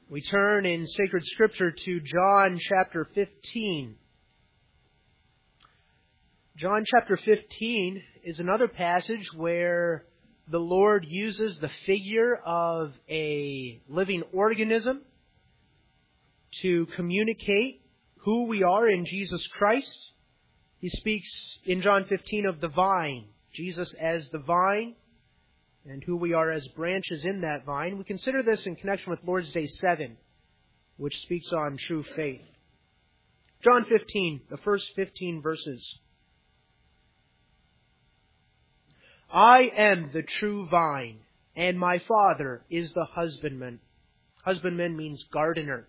We turn in sacred scripture to John chapter 15. John chapter 15 is another passage where the Lord uses the figure of a living organism to communicate who we are in Jesus Christ. He speaks in John 15 of the vine, Jesus as the vine, and who we are as branches in that vine. We consider this in connection with Lord's Day 7, which speaks on true faith. John 15, the first 15 verses. I am the true vine, and my Father is the husbandman. Husbandman means gardener,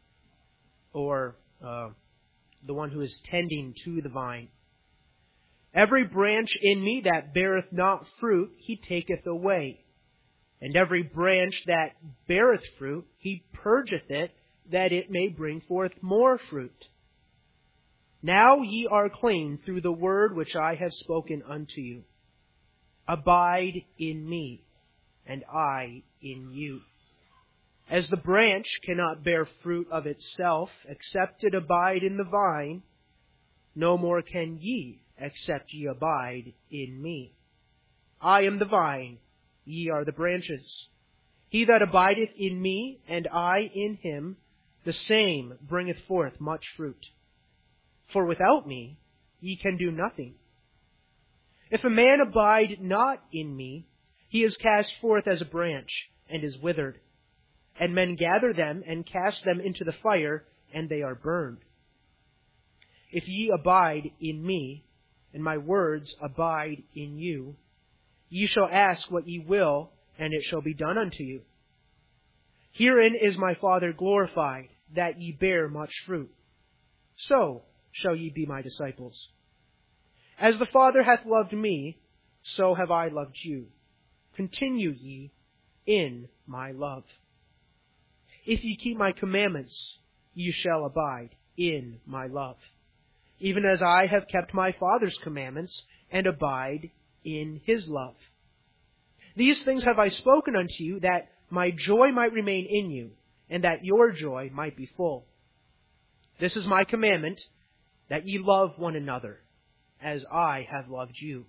or the one who is tending to the vine. Every branch in me that beareth not fruit, he taketh away. And every branch that beareth fruit, he purgeth it, that it may bring forth more fruit. Now ye are clean through the word which I have spoken unto you. Abide in me, and I in you. As the branch cannot bear fruit of itself, except it abide in the vine, no more can ye, except ye abide in me. I am the vine, ye are the branches. He that abideth in me, and I in him, the same bringeth forth much fruit. For without me ye can do nothing. If a man abide not in me, he is cast forth as a branch, and is withered. And men gather them, and cast them into the fire, and they are burned. If ye abide in me, and my words abide in you, ye shall ask what ye will, and it shall be done unto you. Herein is my Father glorified, that ye bear much fruit. So shall ye be my disciples. As the Father hath loved me, so have I loved you. Continue ye in my love. If ye keep my commandments, ye shall abide in my love, even as I have kept my Father's commandments, and abide in his love. These things have I spoken unto you, that my joy might remain in you, and that your joy might be full. This is my commandment, that ye love one another, as I have loved you.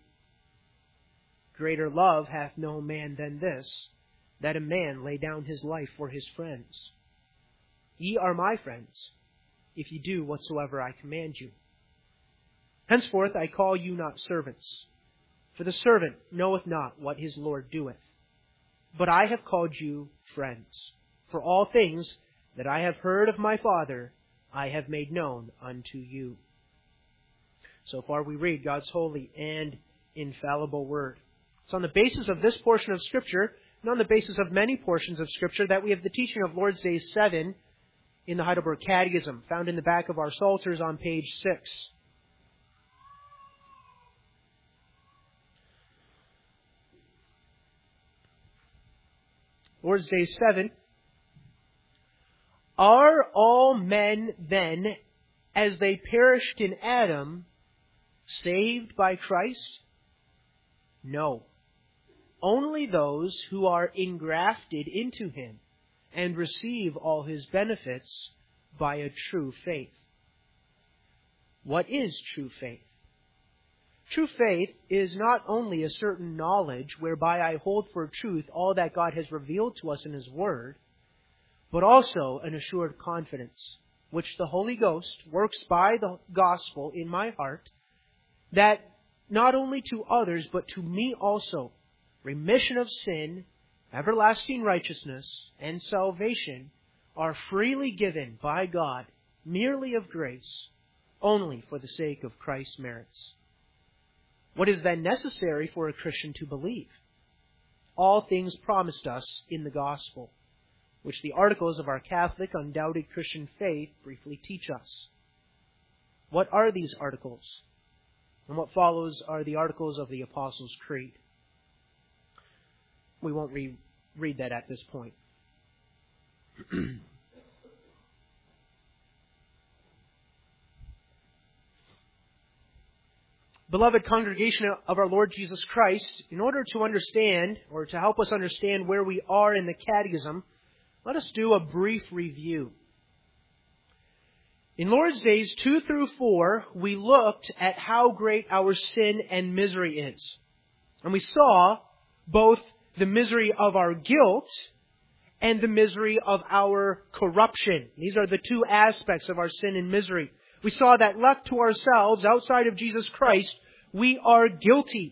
Greater love hath no man than this, that a man lay down his life for his friends. Ye are my friends, if ye do whatsoever I command you. Henceforth I call you not servants, for the servant knoweth not what his Lord doeth. But I have called you friends, for all things that I have heard of my Father I have made known unto you. So far we read God's holy and infallible word. It's on the basis of this portion of Scripture, and on the basis of many portions of Scripture, that we have the teaching of Lord's Day 7 in the Heidelberg Catechism, found in the back of our Psalters on page 6. Lord's Day 7. Are all men then, as they perished in Adam, saved by Christ? No. Only those who are engrafted into him and receive all his benefits by a true faith. What is true faith? True faith is not only a certain knowledge whereby I hold for truth all that God has revealed to us in his word, but also an assured confidence, which the Holy Ghost works by the gospel in my heart, that not only to others, but to me also, remission of sin, everlasting righteousness, and salvation are freely given by God, merely of grace, only for the sake of Christ's merits. What is then necessary for a Christian to believe? All things promised us in the gospel, which the articles of our Catholic, undoubted Christian faith briefly teach us. What are these articles? And what follows are the articles of the Apostles' Creed. We won't read that at this point. Beloved congregation of our Lord Jesus Christ, in order to understand, or to help us understand where we are in the Catechism, let us do a brief review. In Lord's Days 2 through 4, we looked at how great our sin and misery is. And we saw both the misery of our guilt and the misery of our corruption. These are the two aspects of our sin and misery. We saw that left to ourselves, outside of Jesus Christ, we are guilty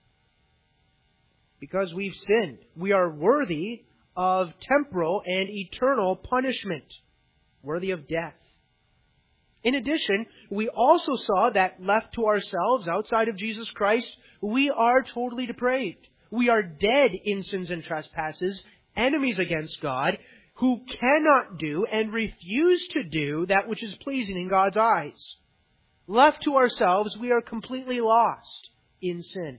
because we've sinned. We are worthy of temporal and eternal punishment, worthy of death. In addition, we also saw that left to ourselves, outside of Jesus Christ, we are totally depraved. We are dead in sins and trespasses, enemies against God, who cannot do and refuse to do that which is pleasing in God's eyes. Left to ourselves, we are completely lost in sin.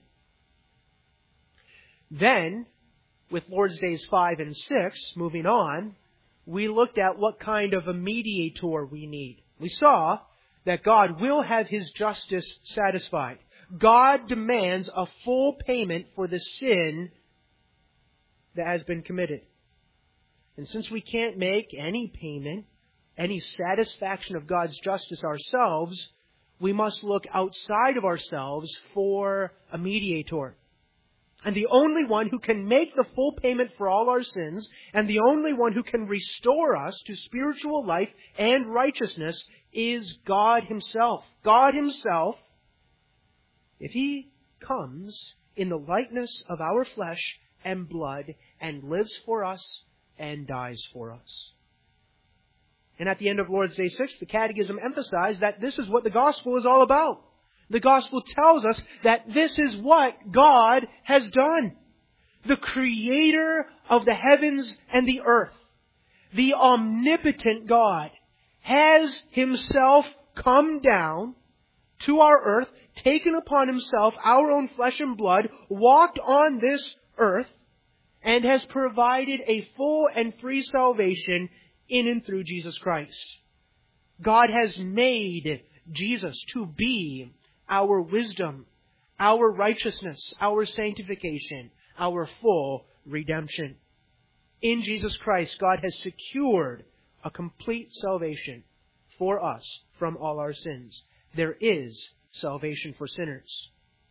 Then, with Lord's Days 5 and 6, moving on, we looked at what kind of a mediator we need. We saw that God will have His justice satisfied. God demands a full payment for the sin that has been committed. And since we can't make any payment, any satisfaction of God's justice ourselves, we must look outside of ourselves for a mediator. And the only one who can make the full payment for all our sins, and the only one who can restore us to spiritual life and righteousness, is God Himself. God Himself, if He comes in the likeness of our flesh and blood, and lives for us and dies for us. And at the end of Lord's Day 6, the Catechism emphasized that this is what the gospel is all about. The gospel tells us that this is what God has done. The Creator of the heavens and the earth, the omnipotent God, has Himself come down to our earth, taken upon Himself our own flesh and blood, walked on this earth, and has provided a full and free salvation in and through Jesus Christ. God has made Jesus to be our wisdom, our righteousness, our sanctification, our full redemption. In Jesus Christ, God has secured a complete salvation for us from all our sins. There is salvation for sinners.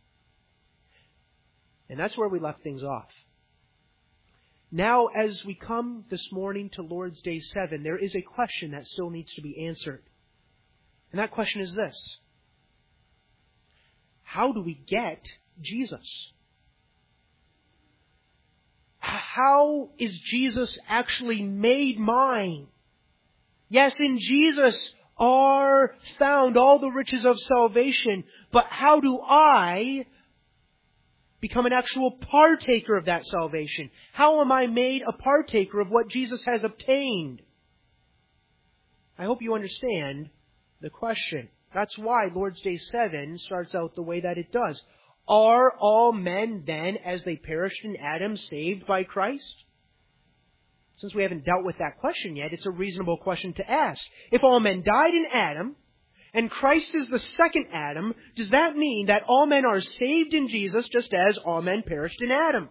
And that's where we left things off. Now, as we come this morning to Lord's Day 7, there is a question that still needs to be answered. And that question is this: how do we get Jesus? How is Jesus actually made mine? Yes, in Jesus are found all the riches of salvation, but how do I become an actual partaker of that salvation? How am I made a partaker of what Jesus has obtained? I hope you understand the question. That's why Lord's Day 7 starts out the way that it does. Are all men then, as they perished in Adam, saved by Christ? Since we haven't dealt with that question yet, it's a reasonable question to ask. If all men died in Adam, and Christ is the second Adam, does that mean that all men are saved in Jesus just as all men perished in Adam?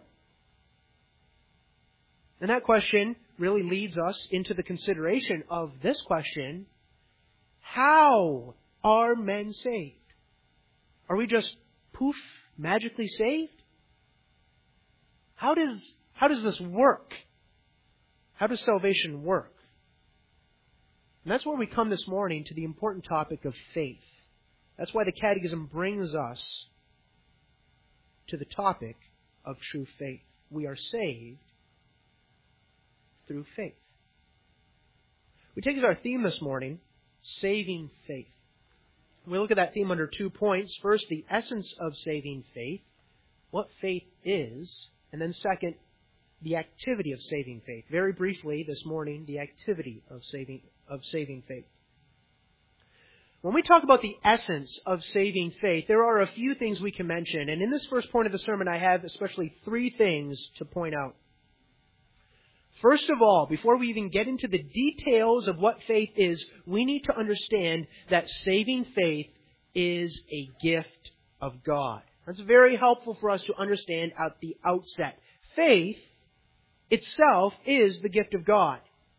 And that question really leads us into the consideration of this question: how are men saved? Are we just poof, magically saved? How does this work? How does salvation work? And that's where we come this morning to the important topic of faith. That's why the Catechism brings us to the topic of true faith. We are saved through faith. We take as our theme this morning, saving faith. We look at that theme under 2 points. First, the essence of saving faith, what faith is, and then second, the activity of saving faith. Very briefly this morning, the activity of saving faith. When we talk about the essence of saving faith, there are a few things we can mention. And in this first point of the sermon, I have especially 3 things to point out. First of all, before we even get into the details of what faith is, we need to understand that saving faith is a gift of God. That's very helpful for us to understand at the outset. Faith itself is the gift of God.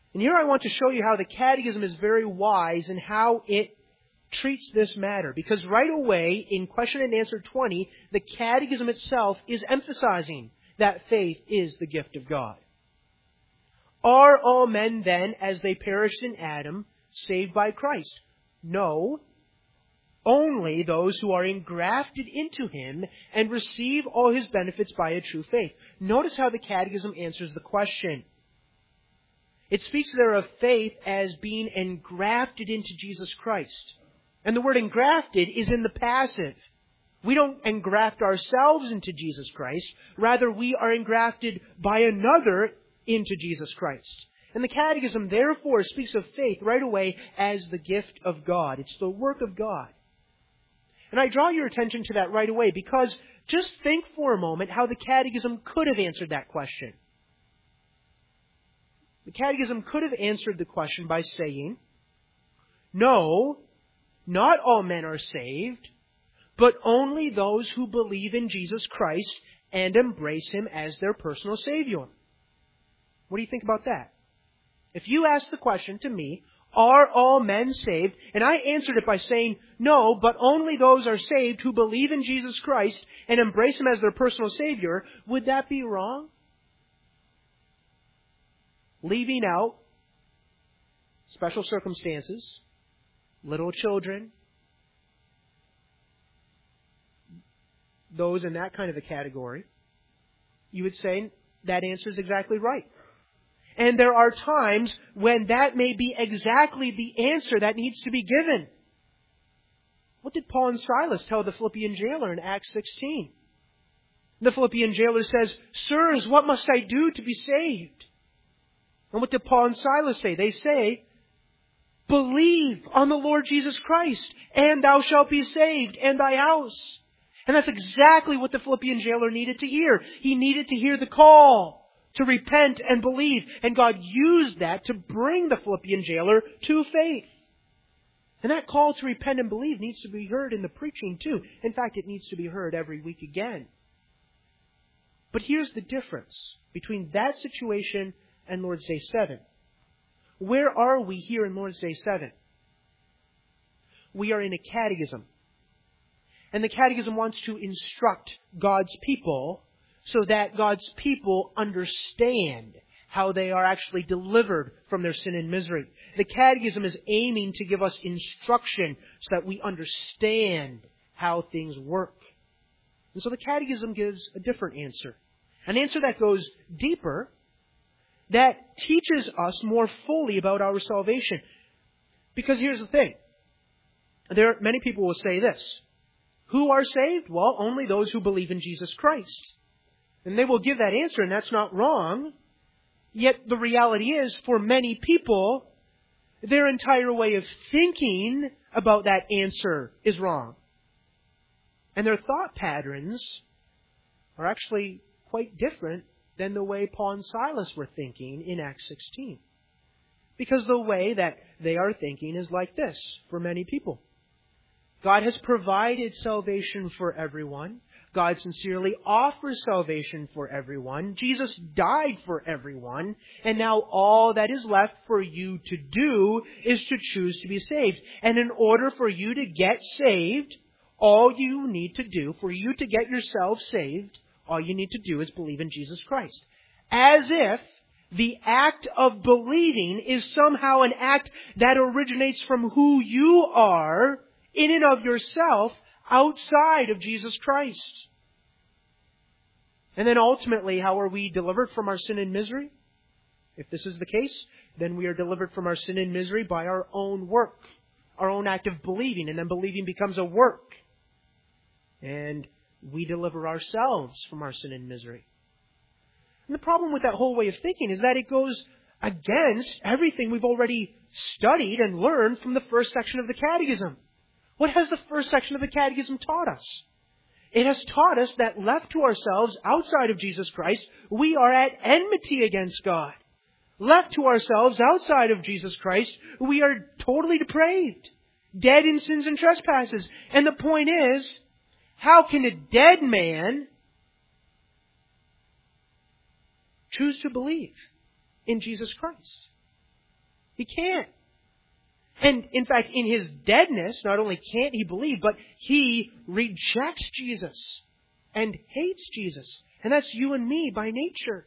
And here I want to show you how the Catechism is very wise in how it treats this matter. Because right away, in question and answer 20, the Catechism itself is emphasizing that faith is the gift of God. Are all men then, as they perished in Adam, saved by Christ? No. Only those who are engrafted into Him and receive all His benefits by a true faith. Notice how the Catechism answers the question. It speaks there of faith as being engrafted into Jesus Christ. And the word engrafted is in the passive. We don't engraft ourselves into Jesus Christ. Rather, we are engrafted by another into Jesus Christ. And the Catechism, therefore, speaks of faith right away as the gift of God. It's the work of God. And I draw your attention to that right away because just think for a moment how the Catechism could have answered that question. The Catechism could have answered the question by saying, no, not all men are saved, but only those who believe in Jesus Christ and embrace Him as their personal Savior. What do you think about that? If you ask the question to me, are all men saved? And I answered it by saying, no, but only those are saved who believe in Jesus Christ and embrace Him as their personal Savior, would that be wrong? Leaving out special circumstances, little children, those in that kind of a category, you would say that answer is exactly right. And there are times when that may be exactly the answer that needs to be given. What did Paul and Silas tell the Philippian jailer in Acts 16? The Philippian jailer says, "Sirs, what must I do to be saved?" And what did Paul and Silas say? They say, "Believe on the Lord Jesus Christ, and thou shalt be saved, and thy house." And that's exactly what the Philippian jailer needed to hear. He needed to hear the call to repent and believe. And God used that to bring the Philippian jailer to faith. And that call to repent and believe needs to be heard in the preaching too. In fact, it needs to be heard every week again. But here's the difference between that situation and Lord's Day 7. Where are we here in Lord's Day 7? We are in a catechism. And the catechism wants to instruct God's people so that God's people understand how they are actually delivered from their sin and misery. The catechism is aiming to give us instruction so that we understand how things work. And so the catechism gives a different answer. An answer that goes deeper, that teaches us more fully about our salvation. Because here's the thing. Many people will say this. Who are saved? Well, only those who believe in Jesus Christ. And they will give that answer, and that's not wrong. Yet the reality is, for many people, their entire way of thinking about that answer is wrong. And their thought patterns are actually quite different than the way Paul and Silas were thinking in Acts 16. Because the way that they are thinking is like this for many people. God has provided salvation for everyone. God sincerely offers salvation for everyone. Jesus died for everyone. And now all that is left for you to do is to choose to be saved. And in order for you to get saved, all you need to do, for you to get yourself saved, all you need to do is believe in Jesus Christ. As if the act of believing is somehow an act that originates from who you are in and of yourself outside of Jesus Christ. And then ultimately, how are we delivered from our sin and misery? If this is the case, then we are delivered from our sin and misery by our own work, our own act of believing, and then believing becomes a work. And we deliver ourselves from our sin and misery. And the problem with that whole way of thinking is that it goes against everything we've already studied and learned from the first section of the Catechism. What has the first section of the Catechism taught us? It has taught us that left to ourselves outside of Jesus Christ, we are at enmity against God. Left to ourselves outside of Jesus Christ, we are totally depraved, dead in sins and trespasses. And the point is, how can a dead man choose to believe in Jesus Christ? He can't. And in fact, in his deadness, not only can't he believe, but he rejects Jesus and hates Jesus. And that's you and me by nature.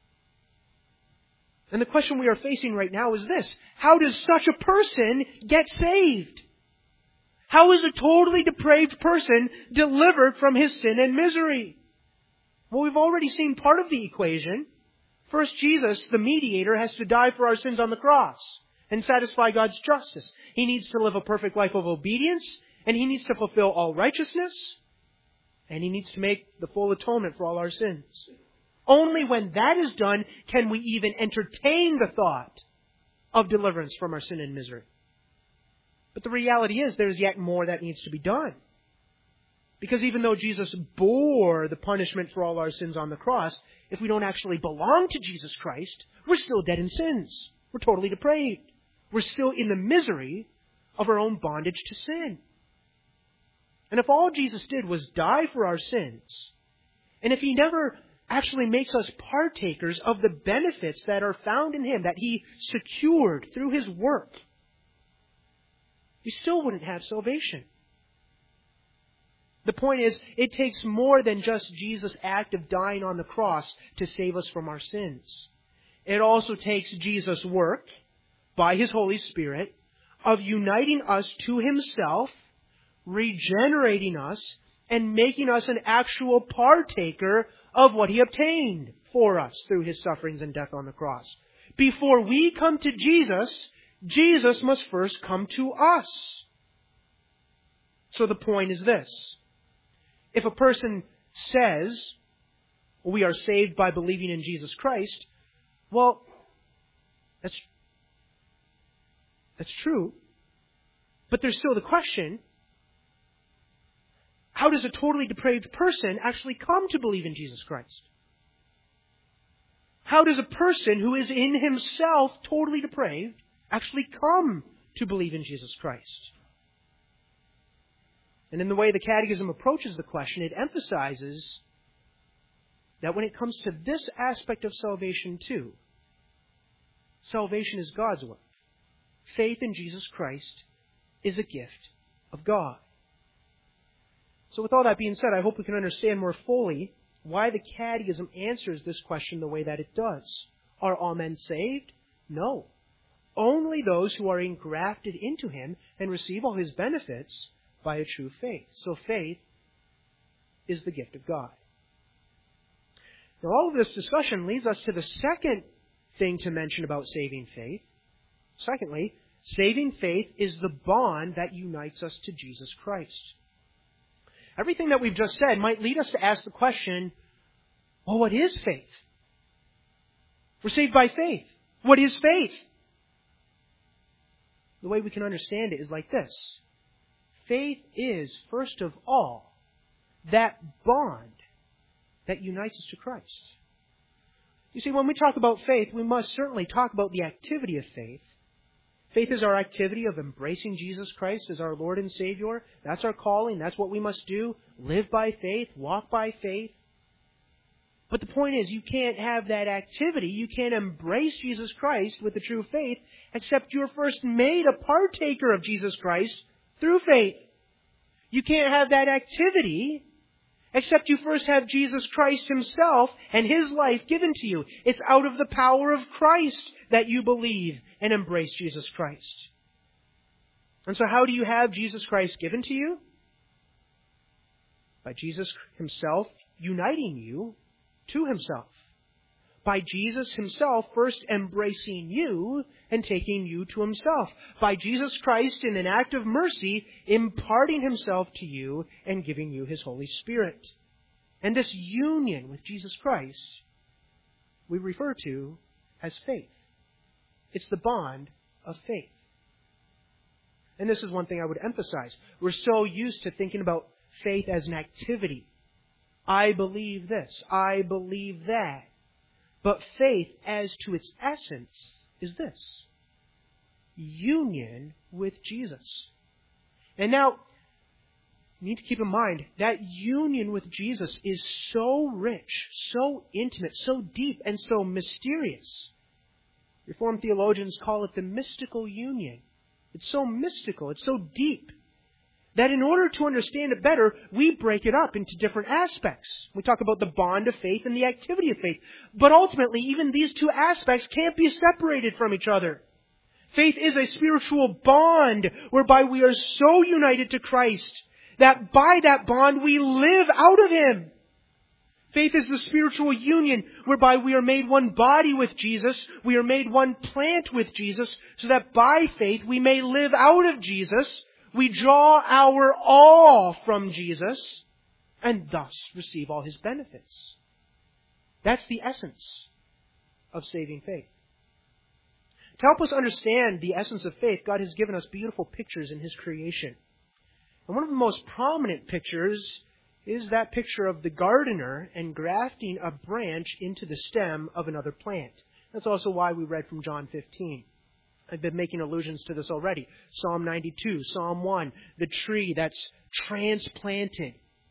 And the question we are facing right now is this: how does such a person get saved? How is a totally depraved person delivered from his sin and misery? Well, we've already seen part of the equation. First, Jesus, the mediator, has to die for our sins on the cross and satisfy God's justice. He needs to live a perfect life of obedience, and he needs to fulfill all righteousness, and he needs to make the full atonement for all our sins. Only when that is done can we even entertain the thought of deliverance from our sin and misery. But the reality is there's yet more that needs to be done. Because even though Jesus bore the punishment for all our sins on the cross, if we don't actually belong to Jesus Christ, we're still dead in sins. We're totally depraved. We're still in the misery of our own bondage to sin. And if all Jesus did was die for our sins, and if he never actually makes us partakers of the benefits that are found in him, that he secured through his work, we still wouldn't have salvation. The point is, it takes more than just Jesus' act of dying on the cross to save us from our sins. It also takes Jesus' work, by his Holy Spirit, of uniting us to himself, regenerating us, and making us an actual partaker of what he obtained for us through his sufferings and death on the cross. Before we come to Jesus, Jesus must first come to us. So the point is this: if a person says, we are saved by believing in Jesus Christ, well, that's true. But there's still the question, how does a totally depraved person actually come to believe in Jesus Christ? How does a person who is in himself totally depraved actually come to believe in Jesus Christ? And in the way the Catechism approaches the question, it emphasizes that when it comes to this aspect of salvation too, salvation is God's work. Faith in Jesus Christ is a gift of God. So with all that being said, I hope we can understand more fully why the Catechism answers this question the way that it does. Are all men saved? No. Only those who are engrafted into him and receive all his benefits by a true faith. So faith is the gift of God. Now all of this discussion leads us to the second thing to mention about saving faith. Secondly, saving faith is the bond that unites us to Jesus Christ. Everything that we've just said might lead us to ask the question, well, what is faith? We're saved by faith. What is faith? The way we can understand it is like this. Faith is, first of all, that bond that unites us to Christ. You see, when we talk about faith, we must certainly talk about the activity of faith. Faith is our activity of embracing Jesus Christ as our Lord and Savior. That's our calling. That's what we must do. Live by faith. Walk by faith. But the point is, you can't have that activity. You can't embrace Jesus Christ with the true faith except you're first made a partaker of Jesus Christ through faith. You can't have that activity except you first have Jesus Christ himself and his life given to you. It's out of the power of Christ that you believe and embrace Jesus Christ. And so how do you have Jesus Christ given to you? By Jesus himself uniting you to himself. By Jesus himself first embracing you and taking you to himself. By Jesus Christ, in an act of mercy, imparting himself to you and giving you his Holy Spirit. And this union with Jesus Christ we refer to as faith. It's the bond of faith. And this is one thing I would emphasize. We're so used to thinking about faith as an activity. I believe this. I believe that. But faith, as to its essence, is this: union with Jesus. And now, you need to keep in mind, that union with Jesus is so rich, so intimate, so deep, and so mysterious Reformed theologians call it the mystical union. It's so mystical, it's so deep, that in order to understand it better, we break it up into different aspects. We talk about the bond of faith and the activity of faith. But ultimately, even these two aspects can't be separated from each other. Faith is a spiritual bond whereby we are so united to Christ that by that bond we live out of Him. Faith is the spiritual union whereby we are made one body with Jesus, we are made one plant with Jesus, so that by faith we may live out of Jesus. We draw our all from Jesus and thus receive all His benefits. That's the essence of saving faith. To help us understand the essence of faith, God has given us beautiful pictures in His creation. And one of the most prominent pictures is that picture of the gardener engrafting a branch into the stem of another plant. That's also why we read from John 15. I've been making allusions to this already. Psalm 92, Psalm 1, the tree that's transplanted.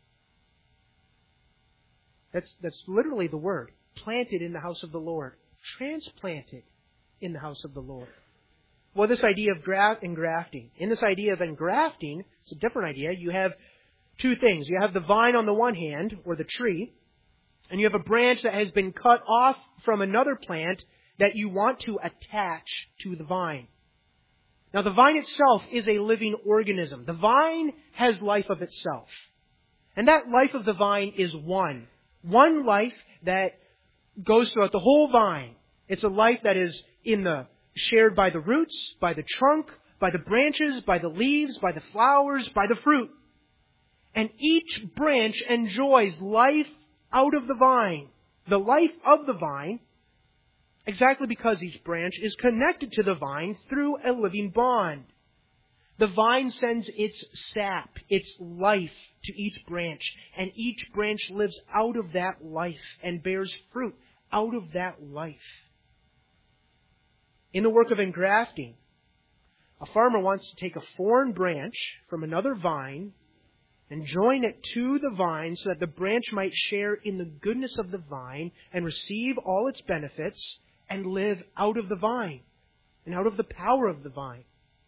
That's literally the word. Planted in the house of the Lord. Transplanted in the house of the Lord. Well, this idea of engrafting. In this idea of engrafting, it's a different idea. You have two things. You have the vine on the one hand, or the tree, and you have a branch that has been cut off from another plant that you want to attach to the vine. Now, the vine itself is a living organism. The vine has life of itself. And that life of the vine is one. One life that goes throughout the whole vine. It's a life that is shared by the roots, by the trunk, by the branches, by the leaves, by the flowers, by the fruit. And each branch enjoys life out of the vine. The life of the vine, exactly because each branch is connected to the vine through a living bond. The vine sends its sap, its life to each branch, and each branch lives out of that life and bears fruit out of that life. In the work of engrafting, a farmer wants to take a foreign branch from another vine and join it to the vine so that the branch might share in the goodness of the vine and receive all its benefits and live out of the vine and out of the power of the vine.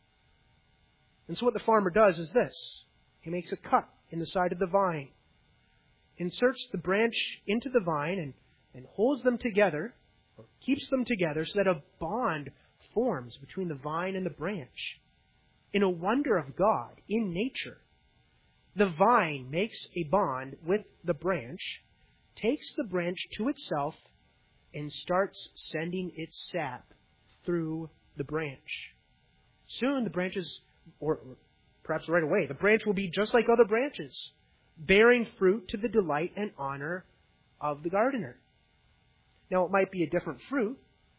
And so what the farmer does is this. He makes a cut in the side of the vine, inserts the branch into the vine and holds them together, or keeps them together so that a bond forms between the vine and the branch. In a wonder of God, in nature, the vine makes a bond with the branch, takes the branch to itself, and starts sending its sap through the branch. Soon the branches, or perhaps right away, the branch will be just like other branches, bearing fruit to the delight and honor of the gardener. Now, it might be a different fruit.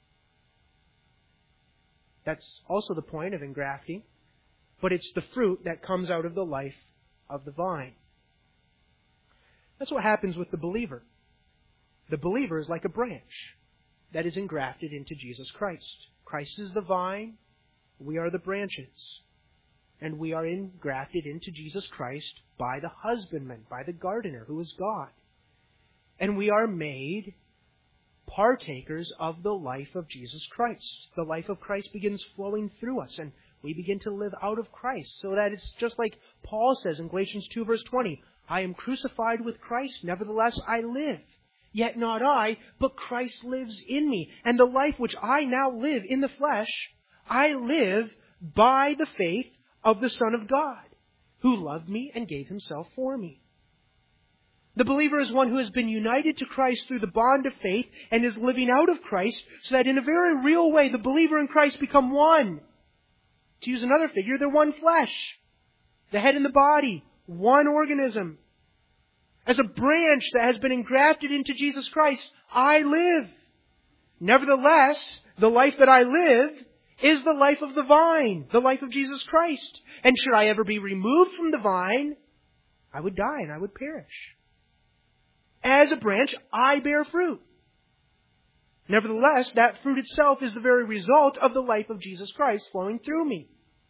That's also the point of engrafting. But it's the fruit that comes out of the life of the vine. That's what happens with the believer. The believer is like a branch that is engrafted into Jesus Christ. Christ is the vine. We are the branches. And we are engrafted into Jesus Christ by the husbandman, by the gardener, who is God. And we are made partakers of the life of Jesus Christ. The life of Christ begins flowing through us, and we begin to live out of Christ, so that it's just like Paul says in Galatians 2 verse 20, I am crucified with Christ, nevertheless I live. Yet not I, but Christ lives in me. And the life which I now live in the flesh, I live by the faith of the Son of God, who loved me and gave Himself for me. The believer is one who has been united to Christ through the bond of faith and is living out of Christ, so that in a very real way the believer and Christ become one. To use another figure, they're one flesh. The head and the body, one organism. As a branch that has been engrafted into Jesus Christ, I live. Nevertheless, the life that I live is the life of the vine, the life of Jesus Christ. And should I ever be removed from the vine, I would die and I would perish. As a branch, I bear fruit. Nevertheless, that fruit itself is the very result of the life of Jesus Christ flowing through me.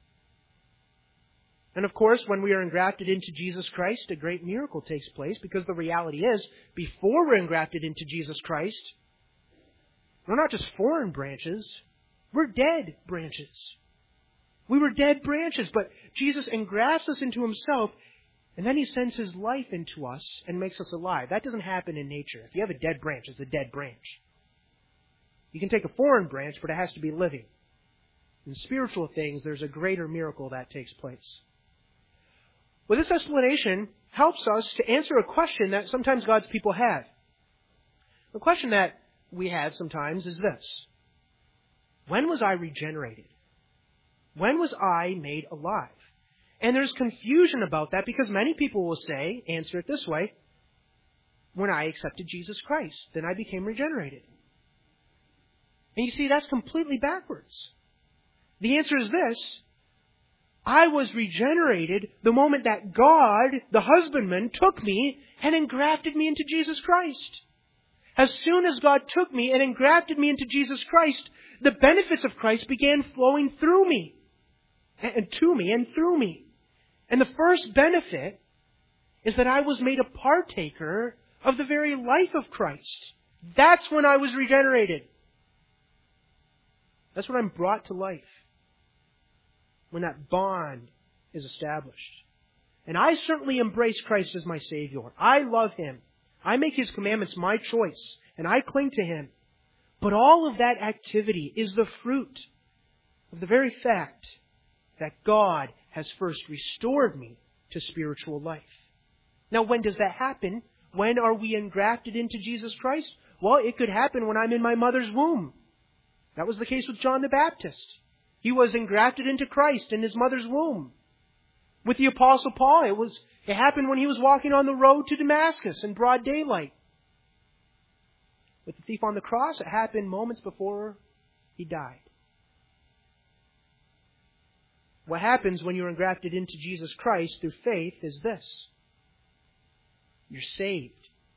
And of course, when we are engrafted into Jesus Christ, a great miracle takes place, because the reality is, before we're engrafted into Jesus Christ, we're not just foreign branches, We're dead branches. We were dead branches, but Jesus engrafts us into Himself, and then He sends His life into us and makes us alive. That doesn't happen in nature. If you have a dead branch, it's a dead branch. You can take a foreign branch, but it has to be living. In spiritual things, there's a greater miracle that takes place. Well, this explanation helps us to answer a question that sometimes God's people have. The question that we have sometimes is this: when was I regenerated? When was I made alive? And there's confusion about that because many people will answer it this way: when I accepted Jesus Christ, then I became regenerated. And you see, that's completely backwards. The answer is this: I was regenerated the moment that God, the husbandman, took me and engrafted me into Jesus Christ. As soon as God took me and engrafted me into Jesus Christ, the benefits of Christ began flowing through me, and to me and through me. And the first benefit is that I was made a partaker of the very life of Christ. That's when I was regenerated. That's when I'm brought to life. When that bond is established. And I certainly embrace Christ as my Savior. I love Him. I make His commandments my choice, and I cling to Him. But all of that activity is the fruit of the very fact that God has first restored me to spiritual life. Now, when does that happen? When are we engrafted into Jesus Christ? Well, it could happen when I'm in my mother's womb. That was the case with John the Baptist. He was engrafted into Christ in his mother's womb. With the Apostle Paul, it happened when he was walking on the road to Damascus in broad daylight. With the thief on the cross, it happened moments before he died. What happens when you're engrafted into Jesus Christ through faith is this: you're saved.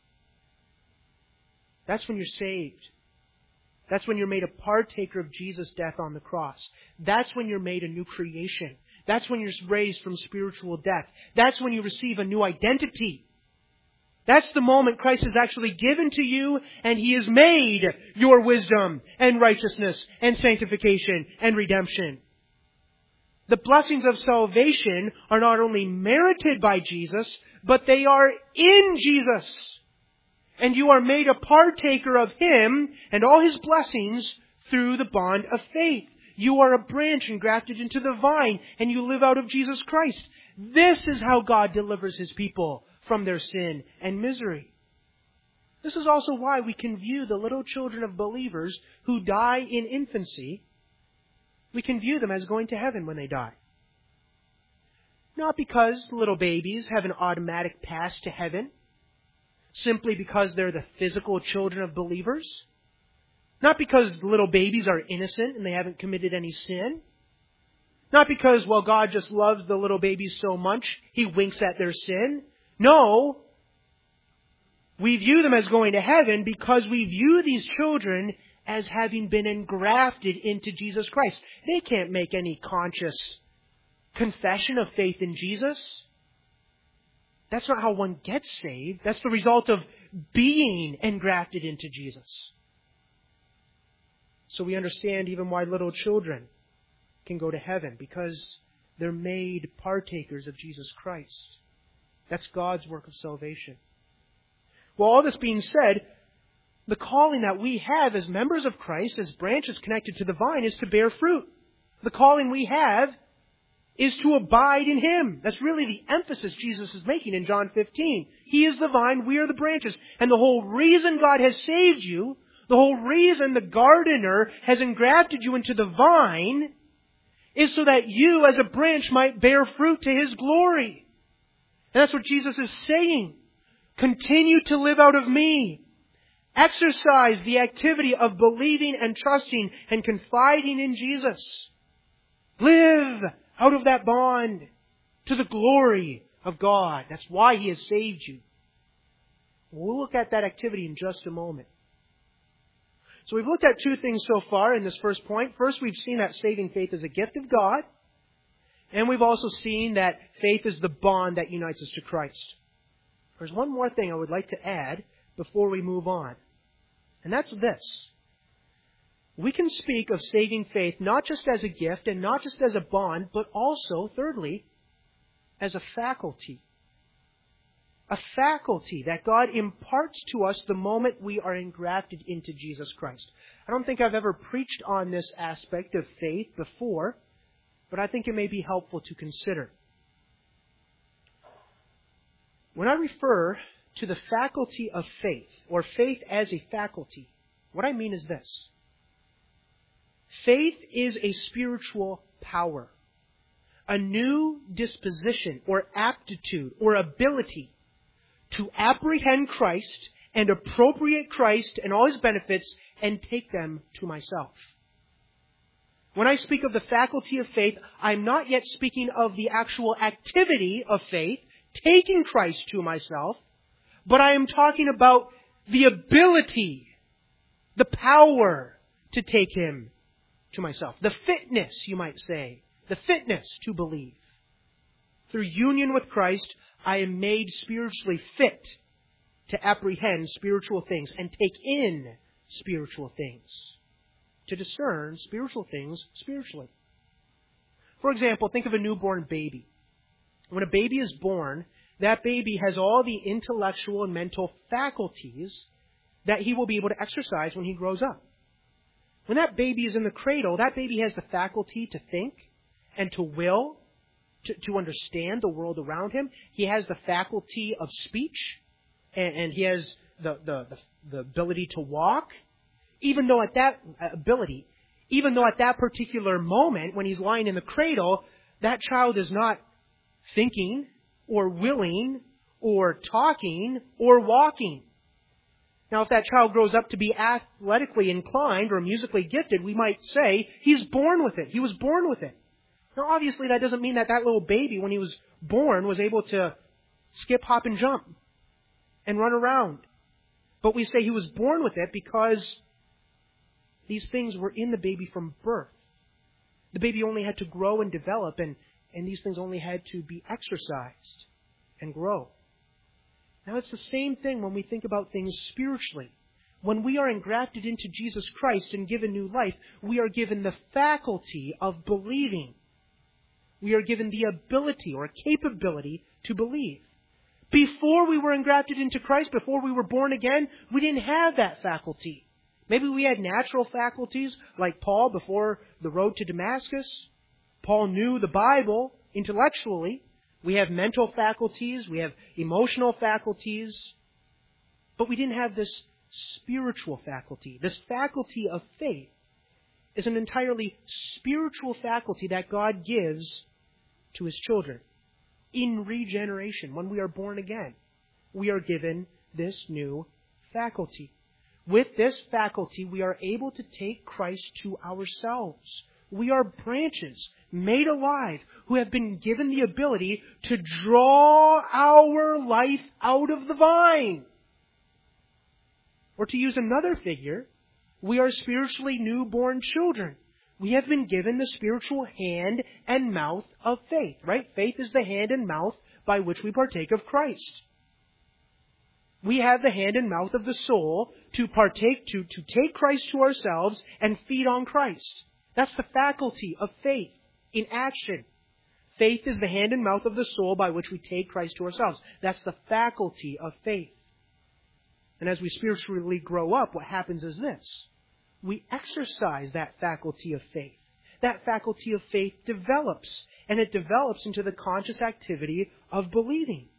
That's when you're saved. That's when you're made a partaker of Jesus' death on the cross. That's when you're made a new creation. That's when you're raised from spiritual death. That's when you receive a new identity. That's the moment Christ is actually given to you, and He has made your wisdom and righteousness and sanctification and redemption. The blessings of salvation are not only merited by Jesus, but they are in Jesus. And you are made a partaker of Him and all His blessings through the bond of faith. You are a branch engrafted into the vine, and you live out of Jesus Christ. This is how God delivers His people from their sin and misery. This is also why we can view the little children of believers who die in infancy, we can view them as going to heaven when they die. Not because little babies have an automatic pass to heaven, simply because they're the physical children of believers. Not because little babies are innocent and they haven't committed any sin. Not because, well, God just loves the little babies so much, He winks at their sin. No. We view them as going to heaven because we view these children as having been engrafted into Jesus Christ. They can't make any conscious confession of faith in Jesus. That's not how one gets saved. That's the result of being engrafted into Jesus. So we understand even why little children can go to heaven, because they're made partakers of Jesus Christ. That's God's work of salvation. Well, all this being said, the calling that we have as members of Christ, as branches connected to the vine, is to bear fruit. The calling we have is to abide in Him. That's really the emphasis Jesus is making in John 15. He is the vine, we are the branches. And the whole reason God has saved you, the whole reason the gardener has engrafted you into the vine, is so that you as a branch might bear fruit to His glory. And that's what Jesus is saying. Continue to live out of me. Exercise the activity of believing and trusting and confiding in Jesus. Live out of that bond to the glory of God. That's why He has saved you. We'll look at that activity in just a moment. So we've looked at two things so far in this first point. First, we've seen that saving faith is a gift of God. And we've also seen that faith is the bond that unites us to Christ. There's one more thing I would like to add before we move on. And that's this. we can speak of saving faith not just as a gift and not just as a bond, but also, thirdly, as a faculty. A faculty that God imparts to us the moment we are engrafted into Jesus Christ. I don't think I've ever preached on this aspect of faith before, but I think it may be helpful to consider. When I refer to the faculty of faith, or faith as a faculty, what I mean is this. Faith is a spiritual power, a new disposition or aptitude or ability to apprehend Christ and appropriate Christ and all His benefits and take them to myself. When I speak of the faculty of faith, I'm not yet speaking of the actual activity of faith, taking Christ to myself, but I am talking about the ability, the power to take Him to myself. The fitness, you might say, the fitness to believe. Through union with Christ, I am made spiritually fit to apprehend spiritual things and take in spiritual things, to discern spiritual things spiritually. For example, think of a newborn baby. When a baby is born, that baby has all the intellectual and mental faculties that he will be able to exercise when he grows up. When that baby is in the cradle, that baby has the faculty to think and to will, to understand the world around him. He has the faculty of speech, and he has the ability to walk. Even though at that particular moment, when he's lying in the cradle, that child is not thinking or willing or talking or walking. Now, if that child grows up to be athletically inclined or musically gifted, we might say he's born with it. He was born with it. Now, obviously, that doesn't mean that little baby, when he was born, was able to skip, hop, and jump and run around. But we say he was born with it because these things were in the baby from birth. The baby only had to grow and develop, and these things only had to be exercised and grow. Now, it's the same thing when we think about things spiritually. When we are engrafted into Jesus Christ and given new life, we are given the faculty of believing. We are given the ability or capability to believe. Before we were engrafted into Christ, before we were born again, we didn't have that faculty. Maybe we had natural faculties like Paul before the road to Damascus. Paul knew the Bible intellectually. We have mental faculties. We have emotional faculties. But we didn't have this spiritual faculty. This faculty of faith is an entirely spiritual faculty that God gives to His children. In regeneration, when we are born again, we are given this new faculty. With this faculty, we are able to take Christ to ourselves. We are branches made alive who have been given the ability to draw our life out of the vine. Or to use another figure, we are spiritually newborn children. We have been given the spiritual hand and mouth of faith, right? Faith is the hand and mouth by which we partake of Christ. We have the hand and mouth of the soul to partake, to take Christ to ourselves and feed on Christ. That's the faculty of faith in action. Faith is the hand and mouth of the soul by which we take Christ to ourselves. That's the faculty of faith. And as we spiritually grow up, what happens is this. We exercise that faculty of faith. That faculty of faith develops, and it develops into the conscious activity of believing.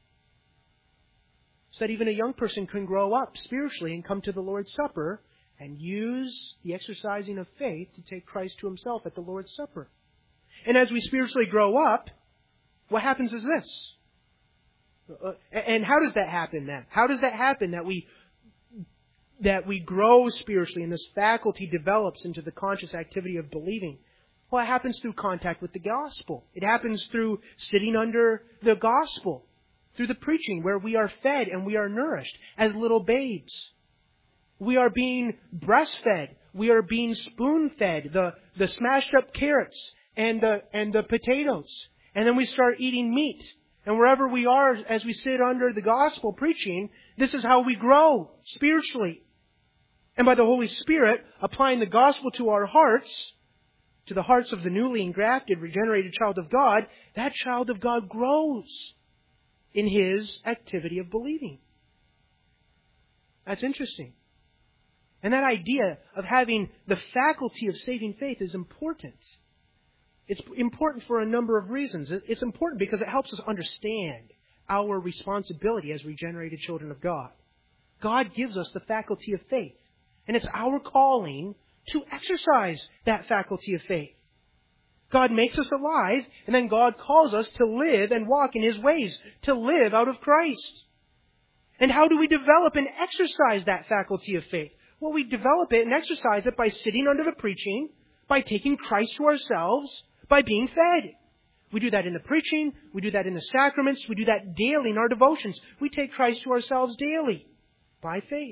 So that even a young person can grow up spiritually and come to the Lord's Supper and use the exercising of faith to take Christ to Himself at the Lord's Supper. And as we spiritually grow up, what happens is this. And how does that happen then? How does that happen that we grow spiritually and this faculty develops into the conscious activity of believing? Well, it happens through contact with the gospel. It happens through sitting under the gospel, through the preaching where we are fed and we are nourished as little babes. We are being breastfed. We are being spoon-fed, the smashed up carrots and the potatoes. And then we start eating meat. And wherever we are, as we sit under the gospel preaching, this is how we grow spiritually. And by the Holy Spirit applying the gospel to our hearts, to the hearts of the newly engrafted, regenerated child of God, that child of God grows in his activity of believing. That's interesting. And that idea of having the faculty of saving faith is important. It's important for a number of reasons. It's important because it helps us understand our responsibility as regenerated children of God. God gives us the faculty of faith. And it's our calling to exercise that faculty of faith. God makes us alive, and then God calls us to live and walk in His ways, to live out of Christ. And how do we develop and exercise that faculty of faith? Well, we develop it and exercise it by sitting under the preaching, by taking Christ to ourselves, by being fed. We do that in the preaching, we do that in the sacraments, we do that daily in our devotions. We take Christ to ourselves daily by faith.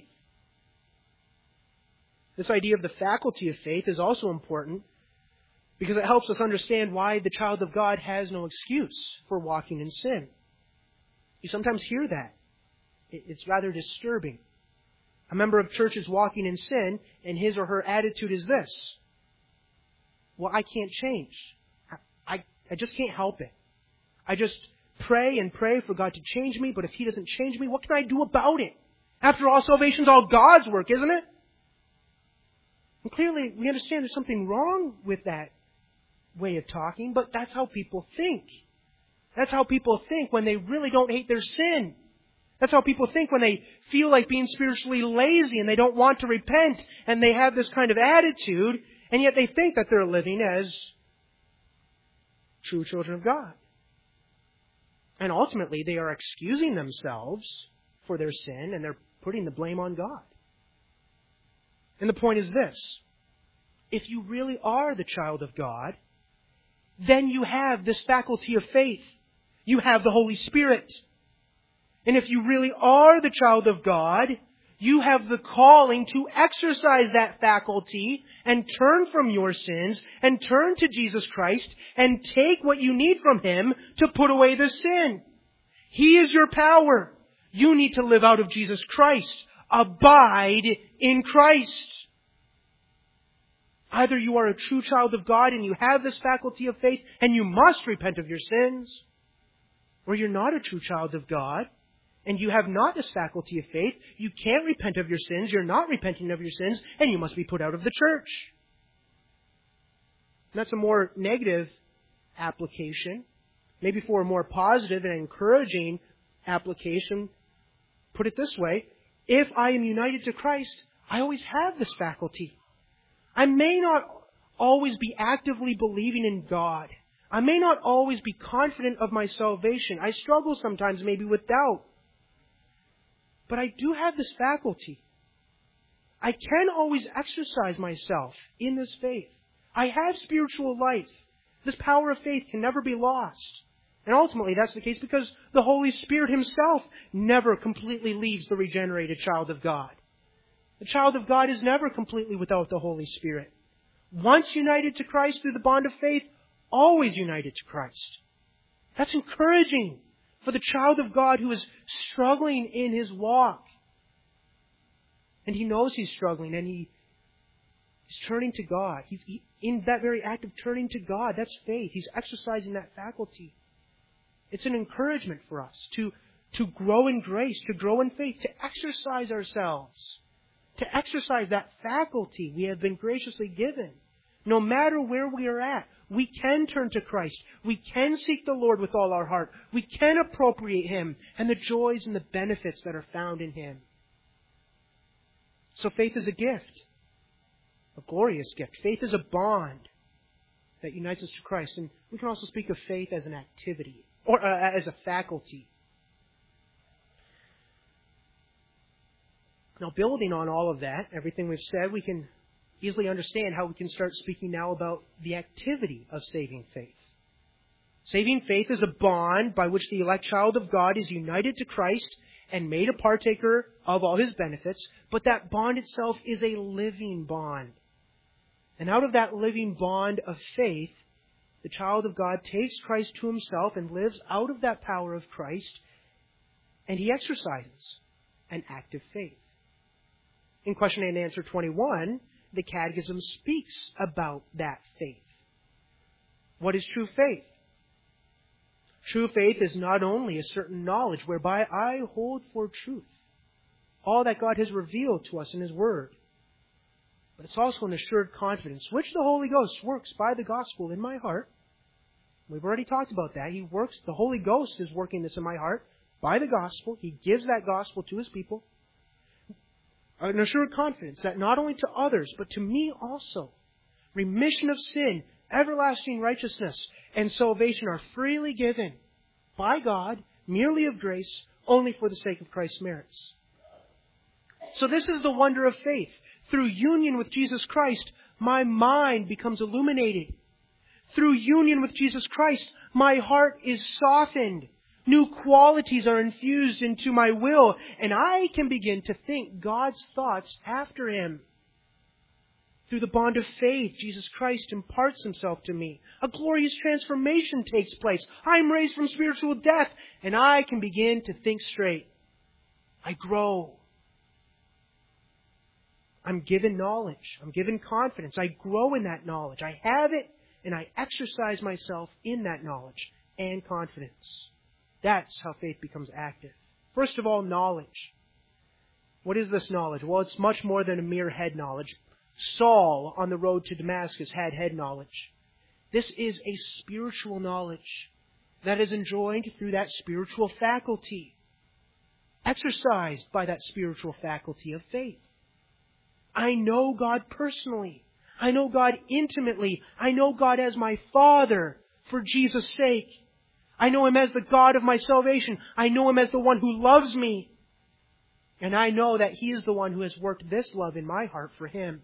This idea of the faculty of faith is also important because it helps us understand why the child of God has no excuse for walking in sin. You sometimes hear that. It's rather disturbing. A member of church is walking in sin, and his or her attitude is this: well, I can't change. I just can't help it. I just pray and pray for God to change me, but if He doesn't change me, what can I do about it? After all, salvation's all God's work, isn't it? And clearly, we understand there's something wrong with that way of talking, but that's how people think. That's how people think when they really don't hate their sin. That's how people think when they feel like being spiritually lazy and they don't want to repent, and they have this kind of attitude, and yet they think that they're living as true children of God. And ultimately, they are excusing themselves for their sin, and they're putting the blame on God. And the point is this: if you really are the child of God, then you have this faculty of faith. You have the Holy Spirit. And if you really are the child of God, you have the calling to exercise that faculty and turn from your sins and turn to Jesus Christ and take what you need from Him to put away the sin. He is your power. You need to live out of Jesus Christ. Abide in Christ. Either you are a true child of God and you have this faculty of faith and you must repent of your sins, or you're not a true child of God and you have not this faculty of faith, you can't repent of your sins, you're not repenting of your sins, and you must be put out of the church. And that's a more negative application. Maybe for a more positive and encouraging application, put it this way: if I am united to Christ, I always have this faculty. I may not always be actively believing in God. I may not always be confident of my salvation. I struggle sometimes maybe with doubt. But I do have this faculty. I can always exercise myself in this faith. I have spiritual life. This power of faith can never be lost. And ultimately that's the case because the Holy Spirit Himself never completely leaves the regenerated child of God. The child of God is never completely without the Holy Spirit. Once united to Christ through the bond of faith, always united to Christ. That's encouraging for the child of God who is struggling in his walk. And he knows he's struggling, and he's turning to God. He's in that very act of turning to God. That's faith. He's exercising that faculty. It's an encouragement for us to grow in grace, to grow in faith, to exercise ourselves, to exercise that faculty we have been graciously given. No matter where we are at, we can turn to Christ. We can seek the Lord with all our heart. We can appropriate Him and the joys and the benefits that are found in Him. So faith is a gift, a glorious gift. Faith is a bond that unites us to Christ. And we can also speak of faith as an activity, or as a faculty. Now, building on all of that, everything we've said, we can easily understand how we can start speaking now about the activity of saving faith. Saving faith is a bond by which the elect child of God is united to Christ and made a partaker of all His benefits, but that bond itself is a living bond. And out of that living bond of faith, the child of God takes Christ to himself and lives out of that power of Christ, and he exercises an active faith. In question and answer 21, the Catechism speaks about that faith. What is true faith? True faith is not only a certain knowledge whereby I hold for truth all that God has revealed to us in His Word, but it's also an assured confidence, which the Holy Ghost works by the gospel in my heart. We've already talked about that. The Holy Ghost is working this in my heart by the gospel. He gives that gospel to His people. An assured confidence that not only to others, but to me also, remission of sin, everlasting righteousness, and salvation are freely given by God, merely of grace, only for the sake of Christ's merits. So this is the wonder of faith. Through union with Jesus Christ, my mind becomes illuminated. Through union with Jesus Christ, my heart is softened. New qualities are infused into my will, and I can begin to think God's thoughts after Him. Through the bond of faith, Jesus Christ imparts Himself to me. A glorious transformation takes place. I am raised from spiritual death, and I can begin to think straight. I grow. I'm given knowledge. I'm given confidence. I grow in that knowledge. I have it, and I exercise myself in that knowledge and confidence. That's how faith becomes active. First of all, knowledge. What is this knowledge? Well, it's much more than a mere head knowledge. Saul, on the road to Damascus, had head knowledge. This is a spiritual knowledge that is enjoined through that spiritual faculty, exercised by that spiritual faculty of faith. I know God personally. I know God intimately. I know God as my Father for Jesus' sake. I know Him as the God of my salvation. I know Him as the one who loves me. And I know that He is the one who has worked this love in my heart for Him.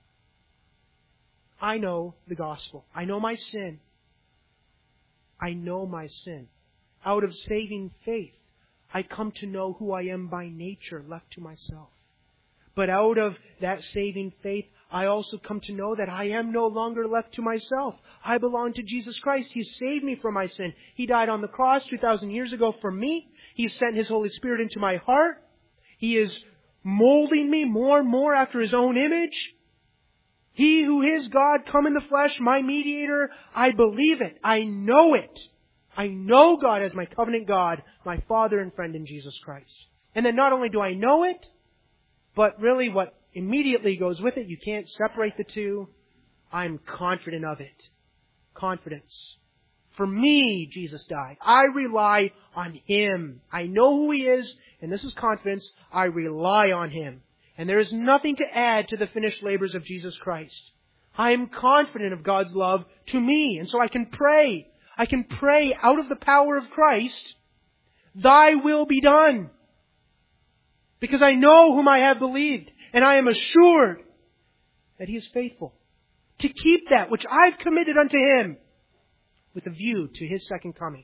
I know the gospel. I know my sin. I know my sin. Out of saving faith, I come to know who I am by nature, left to myself. But out of that saving faith, I also come to know that I am no longer left to myself. I belong to Jesus Christ. He saved me from my sin. He died on the cross 2,000 years ago for me. He sent His Holy Spirit into my heart. He is molding me more and more after His own image. He who is God come in the flesh, my mediator, I believe it. I know it. I know God as my covenant God, my Father and friend in Jesus Christ. And then not only do I know it, but really what immediately goes with it, you can't separate the two. I'm confident of it. Confidence. For me, Jesus died. I rely on Him. I know who He is, and this is confidence. I rely on Him. And there is nothing to add to the finished labors of Jesus Christ. I am confident of God's love to me, and so I can pray. I can pray out of the power of Christ, Thy will be done. Because I know whom I have believed, and I am assured that He is faithful to keep that which I've committed unto Him with a view to His second coming.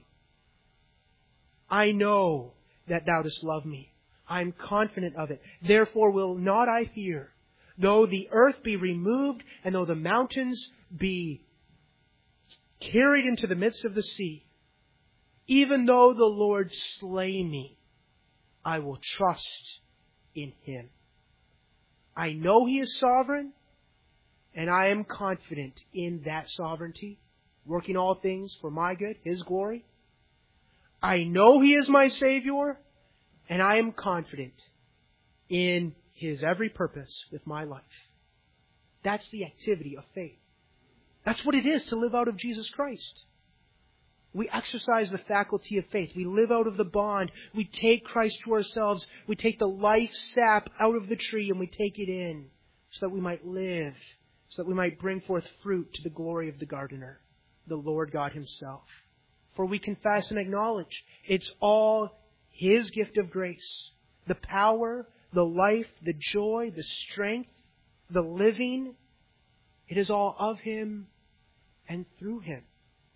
I know that Thou dost love me. I am confident of it. Therefore will not I fear, though the earth be removed, and though the mountains be carried into the midst of the sea. Even though the Lord slay me, I will trust in Him. I know He is sovereign, and I am confident in that sovereignty, working all things for my good, His glory. I know He is my Savior, and I am confident in His every purpose with my life. That's the activity of faith. That's what it is to live out of Jesus Christ. We exercise the faculty of faith. We live out of the bond. We take Christ to ourselves. We take the life sap out of the tree and we take it in so that we might live, so that we might bring forth fruit to the glory of the gardener, the Lord God Himself. For we confess and acknowledge it's all His gift of grace. The power, the life, the joy, the strength, the living. It is all of Him and through Him.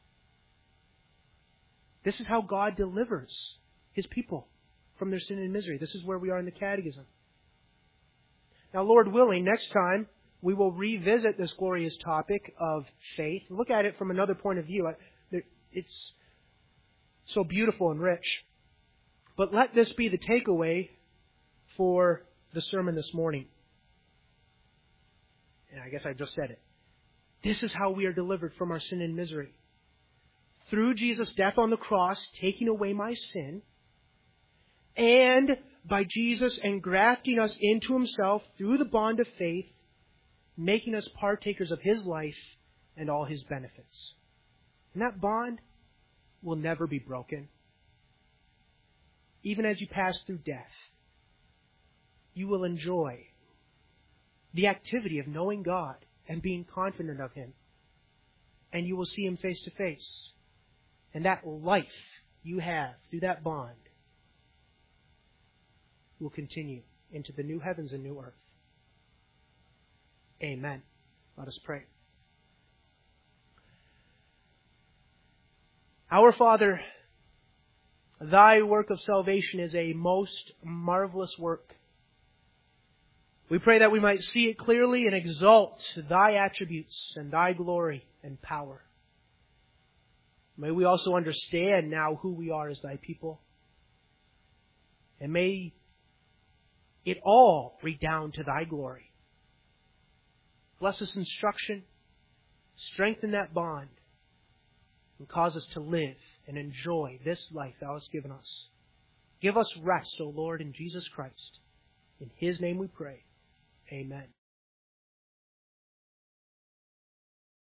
This is how God delivers His people from their sin and misery. This is where we are in the Catechism. Now, Lord willing, next time we will revisit this glorious topic of faith. Look at it from another point of view. It's so beautiful and rich. But let this be the takeaway for the sermon this morning. And I guess I just said it. This is how we are delivered from our sin and misery. Through Jesus' death on the cross, taking away my sin, and by Jesus engrafting us into Himself through the bond of faith, making us partakers of His life and all His benefits. And that bond will never be broken. Even as you pass through death, you will enjoy the activity of knowing God and being confident of Him. And you will see Him face to face. And that life you have through that bond will continue into the new heavens and new earth. Amen. Let us pray. Our Father, Thy work of salvation is a most marvelous work. We pray that we might see it clearly and exalt Thy attributes and Thy glory and power. May we also understand now who we are as Thy people. And may it all redound to Thy glory. Bless this instruction, strengthen that bond, and cause us to live and enjoy this life Thou hast given us. Give us rest, O Lord, in Jesus Christ. In His name we pray. Amen.